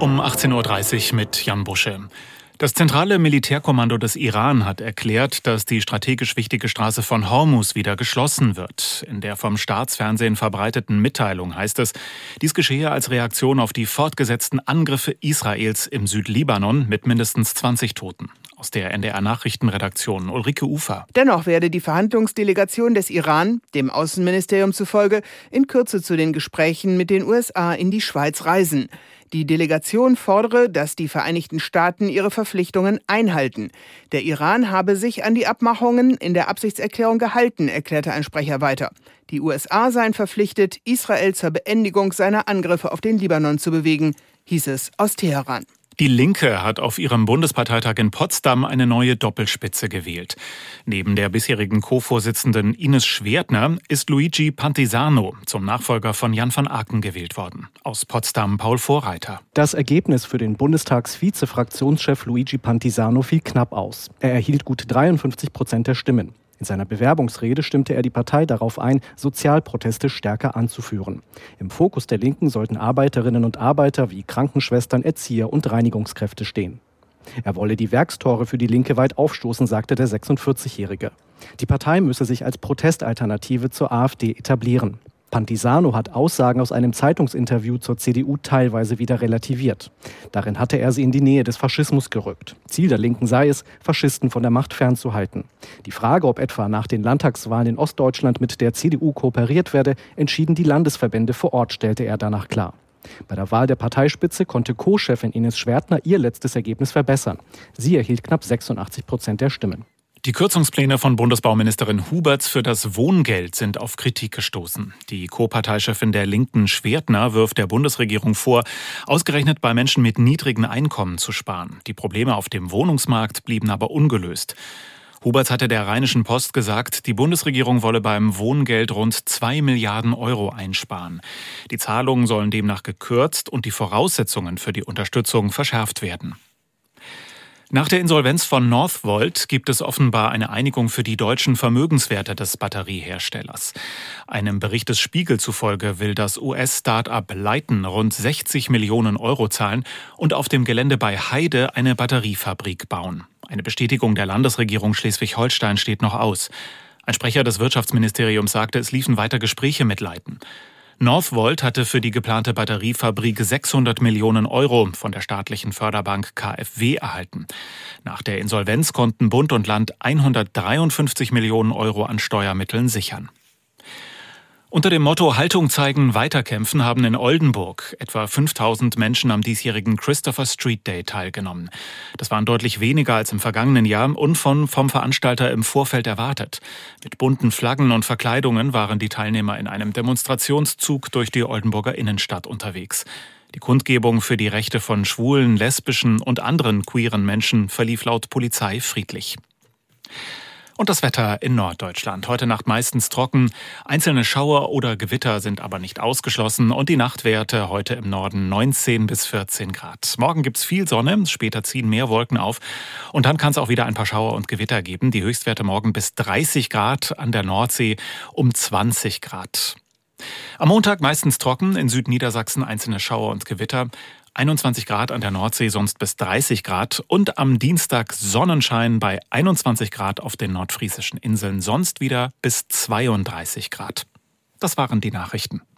Um 18:30 Uhr mit Jan Busche. Das zentrale Militärkommando des Iran hat erklärt, dass die strategisch wichtige Straße von Hormuz wieder geschlossen wird. In der vom Staatsfernsehen verbreiteten Mitteilung heißt es, dies geschehe als Reaktion auf die fortgesetzten Angriffe Israels im Südlibanon mit mindestens 20 Toten. Aus der NDR-Nachrichtenredaktion Ulrike Ufer. Dennoch werde die Verhandlungsdelegation des Iran, dem Außenministerium zufolge, in Kürze zu den Gesprächen mit den USA in die Schweiz reisen. Die Delegation fordere, dass die Vereinigten Staaten ihre Verpflichtungen einhalten. Der Iran habe sich an die Abmachungen in der Absichtserklärung gehalten, erklärte ein Sprecher weiter. Die USA seien verpflichtet, Israel zur Beendigung seiner Angriffe auf den Libanon zu bewegen, hieß es aus Teheran. Die Linke hat auf ihrem Bundesparteitag in Potsdam eine neue Doppelspitze gewählt. Neben der bisherigen Co-Vorsitzenden Ines Schwertner ist Luigi Pantisano zum Nachfolger von Jan van Aken gewählt worden. Aus Potsdam Paul Vorreiter. Das Ergebnis für den Bundestagsvize-Fraktionschef Luigi Pantisano fiel knapp aus. Er erhielt gut 53% der Stimmen. In seiner Bewerbungsrede stimmte er die Partei darauf ein, Sozialproteste stärker anzuführen. Im Fokus der Linken sollten Arbeiterinnen und Arbeiter wie Krankenschwestern, Erzieher und Reinigungskräfte stehen. Er wolle die Werkstore für die Linke weit aufstoßen, sagte der 46-Jährige. Die Partei müsse sich als Protestalternative zur AfD etablieren. Pantisano hat Aussagen aus einem Zeitungsinterview zur CDU teilweise wieder relativiert. Darin hatte er sie in die Nähe des Faschismus gerückt. Ziel der Linken sei es, Faschisten von der Macht fernzuhalten. Die Frage, ob etwa nach den Landtagswahlen in Ostdeutschland mit der CDU kooperiert werde, entschieden die Landesverbände vor Ort, stellte er danach klar. Bei der Wahl der Parteispitze konnte Co-Chefin Ines Schwertner ihr letztes Ergebnis verbessern. Sie erhielt knapp 86% der Stimmen. Die Kürzungspläne von Bundesbauministerin Huberts für das Wohngeld sind auf Kritik gestoßen. Die Co-Parteichefin der Linken Schwertner wirft der Bundesregierung vor, ausgerechnet bei Menschen mit niedrigen Einkommen zu sparen. Die Probleme auf dem Wohnungsmarkt blieben aber ungelöst. Huberts hatte der Rheinischen Post gesagt, die Bundesregierung wolle beim Wohngeld rund 2 Milliarden Euro einsparen. Die Zahlungen sollen demnach gekürzt und die Voraussetzungen für die Unterstützung verschärft werden. Nach der Insolvenz von Northvolt gibt es offenbar eine Einigung für die deutschen Vermögenswerte des Batterieherstellers. Einem Bericht des Spiegel zufolge will das US-Start-up Lyten rund 60 Millionen Euro zahlen und auf dem Gelände bei Heide eine Batteriefabrik bauen. Eine Bestätigung der Landesregierung Schleswig-Holstein steht noch aus. Ein Sprecher des Wirtschaftsministeriums sagte, es liefen weiter Gespräche mit Lyten. Northvolt hatte für die geplante Batteriefabrik 600 Millionen Euro von der staatlichen Förderbank KfW erhalten. Nach der Insolvenz konnten Bund und Land 153 Millionen Euro an Steuermitteln sichern. Unter dem Motto Haltung zeigen, weiterkämpfen haben in Oldenburg etwa 5000 Menschen am diesjährigen Christopher Street Day teilgenommen. Das waren deutlich weniger als im vergangenen Jahr und vom Veranstalter im Vorfeld erwartet. Mit bunten Flaggen und Verkleidungen waren die Teilnehmer in einem Demonstrationszug durch die Oldenburger Innenstadt unterwegs. Die Kundgebung für die Rechte von schwulen, lesbischen und anderen queeren Menschen verlief laut Polizei friedlich. Und das Wetter in Norddeutschland. Heute Nacht meistens trocken. Einzelne Schauer oder Gewitter sind aber nicht ausgeschlossen. Und die Nachtwerte heute im Norden 19 bis 14 Grad. Morgen gibt's viel Sonne, später ziehen mehr Wolken auf. Und dann kann es auch wieder ein paar Schauer und Gewitter geben. Die Höchstwerte morgen bis 30 Grad, an der Nordsee um 20 Grad. Am Montag meistens trocken, in Südniedersachsen einzelne Schauer und Gewitter. 21 Grad an der Nordsee, sonst bis 30 Grad. Und am Dienstag Sonnenschein bei 21 Grad auf den nordfriesischen Inseln, sonst wieder bis 32 Grad. Das waren die Nachrichten.